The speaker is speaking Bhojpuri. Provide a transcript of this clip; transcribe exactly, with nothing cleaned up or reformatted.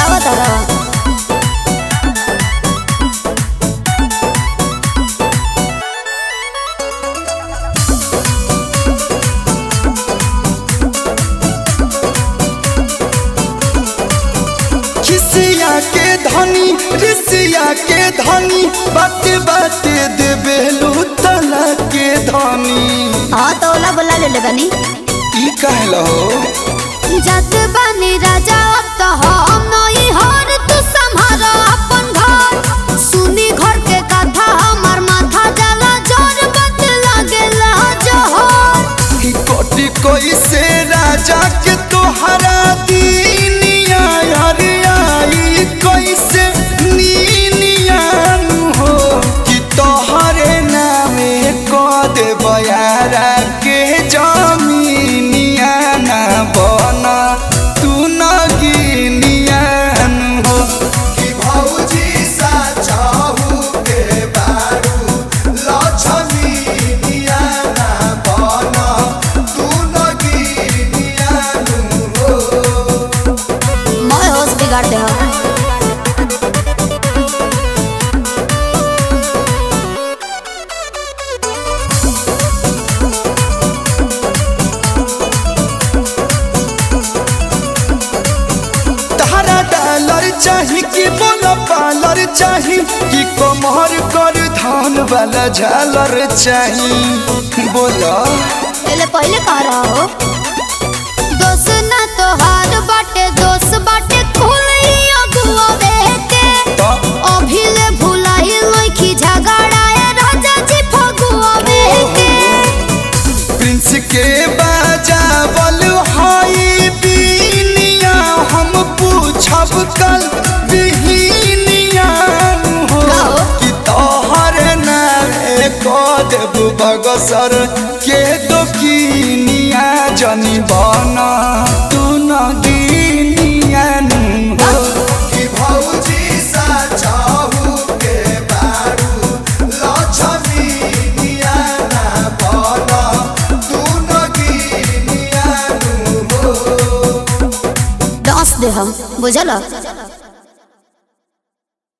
लगावा तारा खिसिया के धनी ऋषिया के धनी बात बात देबे लूतला के धनी। हाँ तो ओला बोला ले ले बनी ई कहलो जत बनी राजा अब तो हम नहीं हर तू संभाल अपन घर सुनी घर के कथा हमर माथा जला जोर बत लागेला जोहर कोटि कोई से राजा के तोहरा दीनिया हरियाई कोई से नीनिया हो कि तोहरे नामे को दे बयारा के जमीनिया ना बना तू न गिनिया हो कि भौजी सा चाहू के बारू लक्ष्मीनिया ना बना तू न गिनिया हो। मैं होश बिगाड़ दे हो तारा डॉलर चाही कि बोला पालर चाही कि कमर कर धान वाला झालर चाही बोला पहले पहले कह रहा हो दोस्त ना तो हार बाटे दोस्त बाटे खुली अगुआ बेके अभी ले भुलाई लइखी झगड़ाए राजा जी फगुआ बेके प्रिंस के बाजावल हाई बीनिया हम पूछब कल बिहिनिया हो कि तोहर नामे को देब बगसर के दोकिनिया जनी बना तू न गिनिया हो कि भौजी सा चाहू के बारू लक्ष्मीनिया ना बना तू न गिनिया हो। दस दे हम बुझल।